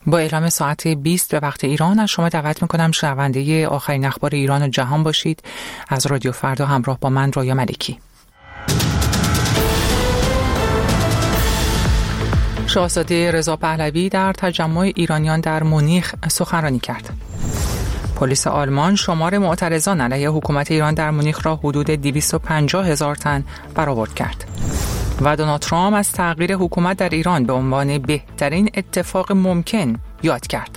با اعلام ساعت 20 به وقت ایران از شما دعوت میکنم شنونده آخرین اخبار ایران و جهان باشید. از رادیو فردا همراه با من رایا ملکی. شاهزاده رضا پهلوی در تجمع ایرانیان در مونیخ سخنرانی کرد. پلیس آلمان شمار معترضان علیه حکومت ایران در مونیخ را حدود 250,000 تن برآورد کرد. و دونالد ترامپ از تغییر حکومت در ایران به عنوان بهترین اتفاق ممکن یاد کرد.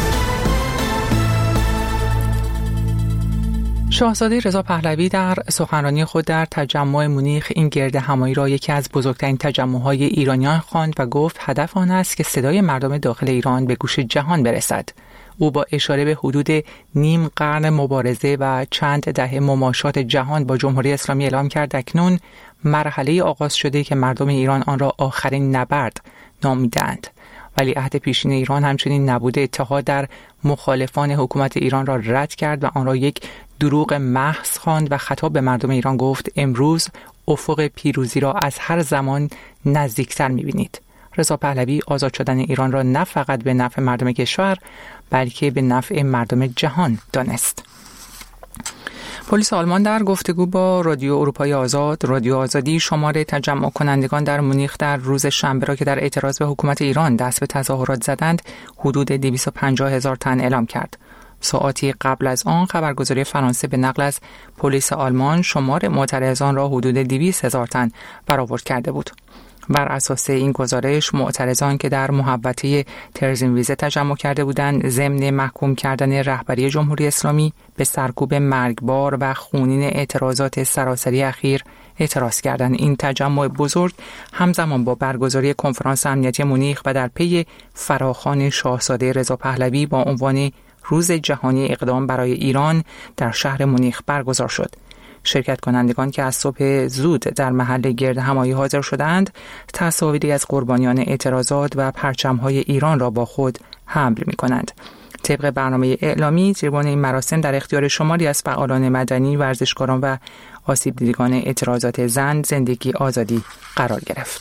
شاهزاده رضا پهلوی در سخنرانی خود در تجمع مونیخ این گرد همایی را یکی از بزرگترین تجمع‌های ایرانیان خواند و گفت هدف آن است که صدای مردم داخل ایران به گوش جهان برسد. او با اشاره به حدود نیم قرن مبارزه و چند دهه مماشات جهان با جمهوری اسلامی اعلام کرد اکنون مرحله آغاز شده که مردم ایران آن را آخرین نبرد نامیدند. ولیعهد پیشین ایران همچنین نبود اتحاد در مخالفان حکومت ایران را رد کرد و آن را یک دروغ محض خواند و خطاب به مردم ایران گفت امروز افق پیروزی را از هر زمان نزدیکتر می‌بینید. رضا پهلوی آزاد شدن ایران را نه فقط به نفع مردم کشور بلکه به نفع مردم جهان دانست. پلیس آلمان در گفتگو با رادیو اروپای آزاد، رادیو آزادی شمار تجمع کنندگان در مونیخ در روز شنبه را که در اعتراض به حکومت ایران دست به تظاهرات زدند، حدود 250,000 تن اعلام کرد. ساعتی قبل از آن خبرگزاری فرانسه به نقل از پلیس آلمان شمار معترضان را حدود 200,000 تن برآورد کرده بود. بر اساس این گزارش معترضان که در محوطه ترزینویزه تجمع کرده بودند ضمن محکوم کردن رهبری جمهوری اسلامی به سرکوب مرگبار و خونین اعتراضات سراسری اخیر اعتراض کردند. این تجمع بزرگ همزمان با برگزاری کنفرانس امنیتی مونیخ و در پی فراخوان شاهزاده رضا پهلوی با عنوان روز جهانی اقدام برای ایران در شهر مونیخ برگزار شد. شرکت کنندگان که از صبح زود در محل گرد همایی حاضر شدند، تصاویری از قربانیان اعتراضات و پرچم‌های ایران را با خود حمل می‌کنند. طبق برنامه اعلامی، تریبون این مراسم در اختیار شماری از فعالان مدنی، ورزشکاران و آسیب دیدگان اعتراضات زن، زندگی، آزادی قرار گرفت.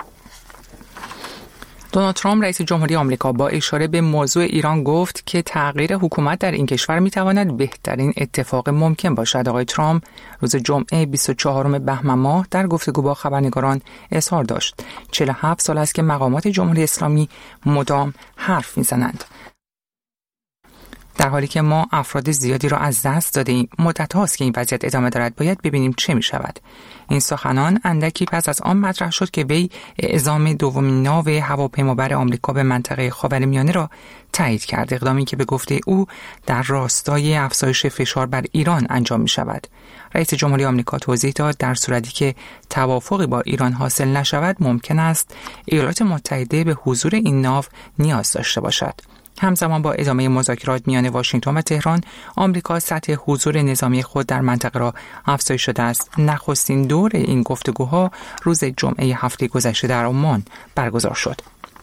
دونالد ترامپ رئیس جمهوری آمریکا با اشاره به موضوع ایران گفت که تغییر حکومت در این کشور میتواند بهترین اتفاق ممکن باشد. آقای ترامپ روز جمعه 24 بهمن ماه در گفتگو با خبرنگاران اظهار داشت 47 سال است که مقامات جمهوری اسلامی مدام حرف میزنند، در حالی که ما افراد زیادی را از دست دادیم. مدت هاست که این وضعیت ادامه دارد، باید ببینیم چه می شود. این سخنان اندکی پس از آن مطرح شد که وی اعزام دومین ناو هواپیمابر آمریکا به منطقه خاورمیانه را تایید کرد، اقدامی که به گفته او در راستای افزایش فشار بر ایران انجام می شود. رئیس جمهوری آمریکا توضیح داد در صورتی که توافقی با ایران حاصل نشود ممکن است ایالات متحده به حضور این ناو نیاز داشته باشد. همزمان با ادامه مذاکرات میان واشنگتن و تهران، آمریکا سطح حضور نظامی خود در منطقه را افزایش داده است. نخستین دور این گفتگوها روز جمعه هفته گذشته در عمان برگزار شد.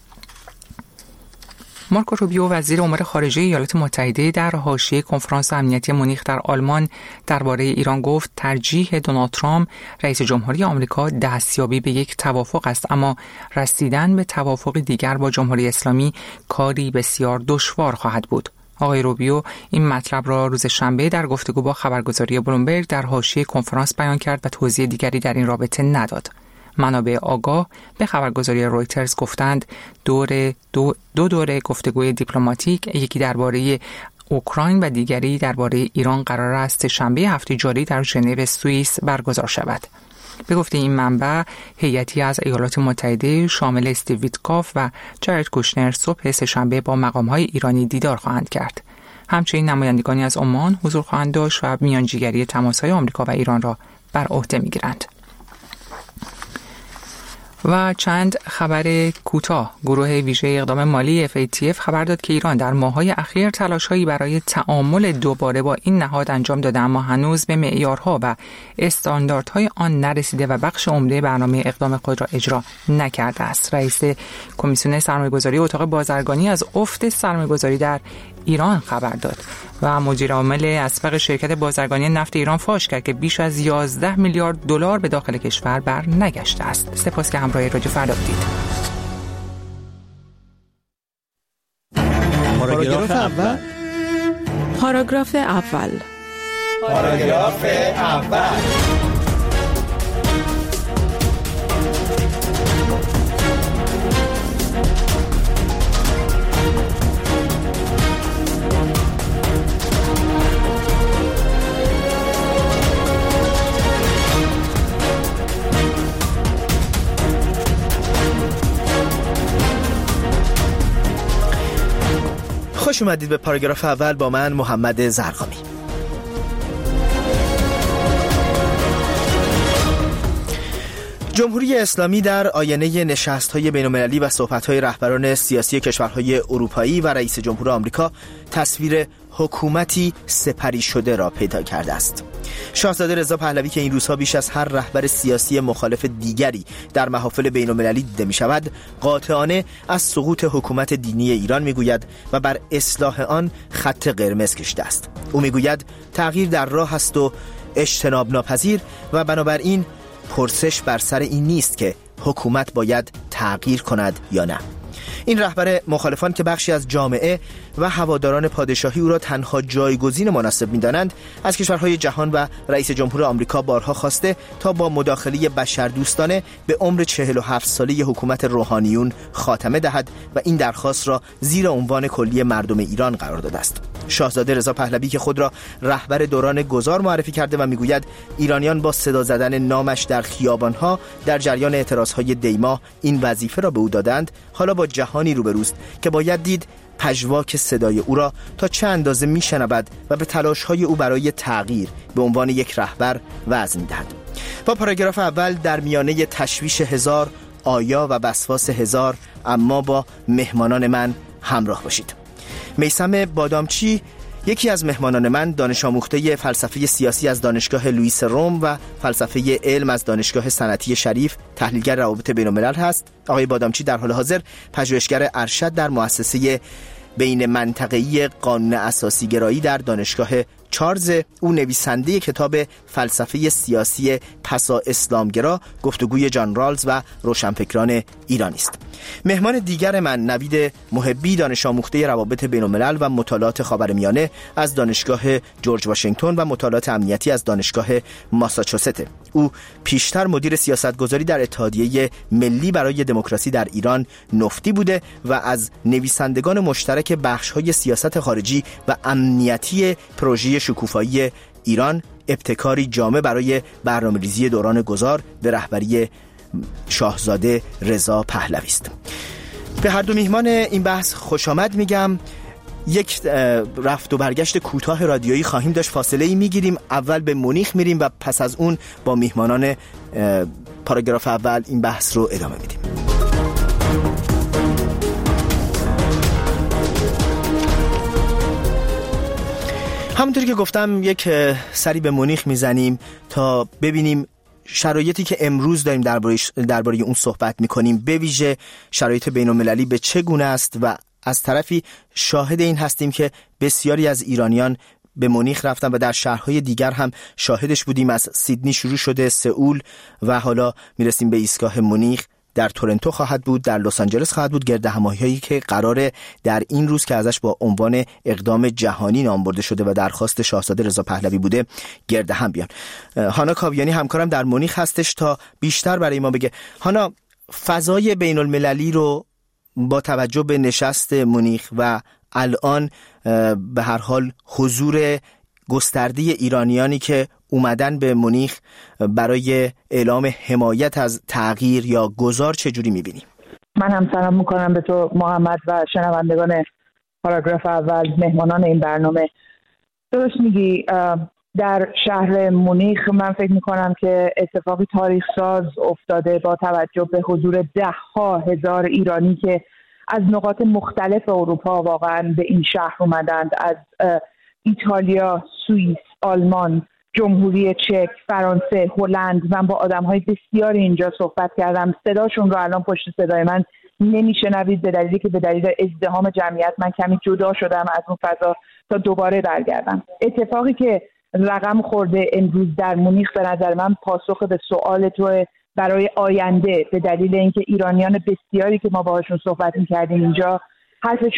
مارکو روبیو وزیر امور خارجه ایالات متحده در حاشیه کنفرانس امنیتی مونیخ در آلمان درباره ایران گفت ترجیح دونالد ترامپ رئیس جمهوری آمریکا دستیابی به یک توافق است، اما رسیدن به توافق دیگر با جمهوری اسلامی کاری بسیار دشوار خواهد بود. آقای روبیو این مطلب را روز شنبه در گفتگو با خبرگزاری بلومبرگ در حاشیه کنفرانس بیان کرد و توضیح دیگری در این رابطه نداد. منابع آگاه به خبرگزاری رویترز گفتند دو دوره گفتگوی دیپلماتیک، یکی درباره اوکراین و دیگری درباره ایران قرار است شنبه هفته جاری در ژنو سوئیس برگزار شود. به گفته این منبع، هیئتی از ایالات متحده شامل استیو ویتکاف و جارد کوشنر صبح سه‌شنبه با مقام‌های ایرانی دیدار خواهند کرد. همچنین نمایندگانی از عمان حضور خواهند داشت و میانجیگری تماس‌های آمریکا و ایران را بر عهده می‌گیرند. و چند خبر کوتاه. گروه ویژه اقدام مالی FATF خبر داد که ایران در ماه‌های اخیر تلاش‌هایی برای تعامل دوباره با این نهاد انجام داده، اما هنوز به معیارها و استانداردهای آن نرسیده و بخش عمده برنامه اقدام خود را اجرا نکرده است. رئیس کمیسیون سرمایه‌گذاری اتاق بازرگانی از افت سرمایه‌گذاری در ایران خبر داد و مدیر عامل اسبق شرکت بازرگانی نفت ایران فاش کرد که بیش از 11 میلیارد دلار به داخل کشور بر نگشته است. سپاس که همراه رادیو فردا بودید. پاراگراف اول. پاراگراف اول. پاراگراف اول. خوش اومدید به پاراگراف اول با من محمد زرقامی. جمهوری اسلامی در آینه نشست‌های بین‌المللی و صحبت‌های رهبران سیاسی کشورهای اروپایی و رئیس جمهور آمریکا تصویر حکومتی سپری شده را پیدا کرده است. شاهزاده رضا پهلوی که این روزها بیش از هر رهبر سیاسی مخالف دیگری در محافل بین‌المللی دیده می‌شود، قاطعانه از سقوط حکومت دینی ایران می‌گوید و بر اصلاح آن خط قرمز کشیده است. او می‌گوید تغییر در راه است و اجتناب ناپذیر و بنابراین پرسش بر سر این نیست که حکومت باید تغییر کند یا نه. این رهبر مخالفان که بخشی از جامعه و هواداران پادشاهی او را تنها جایگزین مناسب می‌دانند، از کشورهای جهان و رئیس جمهور آمریکا بارها خواسته تا با مداخله بشردوستانه به عمر 47 ساله حکومت روحانیون خاتمه دهد و این درخواست را زیر عنوان کلی مردم ایران قرار داده است. شاهزاده رضا پهلوی که خود را رهبر دوران گذار معرفی کرده و میگوید ایرانیان با صدا زدن نامش در خیابانها در جریان اعتراضهای دیما این وظیفه را به او دادند، حالا با جهانی روبروست که باید دید پژواک صدای او را تا چه اندازه میشنود و به تلاش‌های او برای تغییر به عنوان یک رهبر وزن می‌دهد. با پاراگراف اول در میانه تشویش هزار، آیا و وسواس هزار، اما با مهمانان من همراه باشید. میثم بادامچی یکی از مهمانان من، دانش آموخته فلسفه سیاسی از دانشگاه لوئیس روم و فلسفه علم از دانشگاه صنعتی شریف، تحلیلگر روابط بین‌الملل هست. آقای بادامچی در حال حاضر پژوهشگر ارشد در مؤسسه بین منطقه‌ای قانون اساسی گرایی در دانشگاه چارلز. او نویسنده کتاب فلسفه سیاسی پسا اسلامگرا، گفتگوی جان رالز و روشنفکران ایرانی است. مهمان دیگر من نوید محبی، دانش آموخته روابط بین‌الملل و مطالعات خاورمیانه از دانشگاه جورج واشنگتن و مطالعات امنیتی از دانشگاه ماساچوست. او پیشتر مدیر سیاستگذاری در اتحادیه ملی برای دموکراسی در ایران نفتی بوده و از نویسندگان مشترک بخش‌های سیاست خارجی و امنیتی پروژه شکوفایی ایران، ابتکاری جامع برای برنامه‌ریزی دوران گذار به رهبری شاهزاده رضا پهلوی است. به هر دو میهمان این بحث خوش آمد میگم. یک رفت و برگشت کوتاه رادیویی خواهیم داشت، فاصله‌ای میگیریم، اول به مونیخ میریم و پس از اون با میهمانان پاراگراف اول این بحث رو ادامه میدیم. همونطوری که گفتم یک سری به مونیخ میزنیم تا ببینیم شرایطی که امروز داریم درباره اون صحبت میکنیم، به ویژه شرایط بین‌المللی به چه گونه است و از طرفی شاهد این هستیم که بسیاری از ایرانیان به مونیخ رفتن و در شهرهای دیگر هم شاهدش بودیم. از سیدنی شروع شده، سئول و حالا میرسیم به ایستگاه مونیخ. در تورنتو خواهد بود، در لس آنجلس خواهد بود، گردهمایی‌هایی که قراره در این روز که ازش با عنوان اقدام جهانی نام برده شده و درخواست شاهزاده رضا پهلوی بوده گرده هم بیان. هانا کاویانی همکارم در مونیخ هستش تا بیشتر برای ما بگه. هانا، فضای بین المللی رو با توجه به نشست مونیخ و الان به هر حال حضور گسترده ایرانیانی که اومدن به مونیخ برای اعلام حمایت از تغییر یا گذار چجوری میبینیم؟ من هم سلام میکنم به تو محمد و شنوندگان پاراگراف اول، مهمانان این برنامه. درست میگی، در شهر مونیخ من فکر میکنم که اتفاقی تاریخ ساز افتاده با توجه به حضور 10,000 هزار ایرانی که از نقاط مختلف اروپا واقعا به این شهر اومدند، از ایتالیا، سوئیس، آلمان، جمهوری چک، فرانسه، هلند. من با آدم‌های بسیار اینجا صحبت کردم. صداشون رو الان پشت صدای من نمیشنوید به دلیلی که به دلیل ازدحام جمعیت من کمی جدا شدم از اون فضا تا دوباره برگردم. اتفاقی که رقم خورده امروز در مونیخ به نظر من پاسخ به سوال تو برای آینده، به دلیل اینکه ایرانیان بسیاری که ما باهاشون صحبت می‌کردیم اینجا حرفشون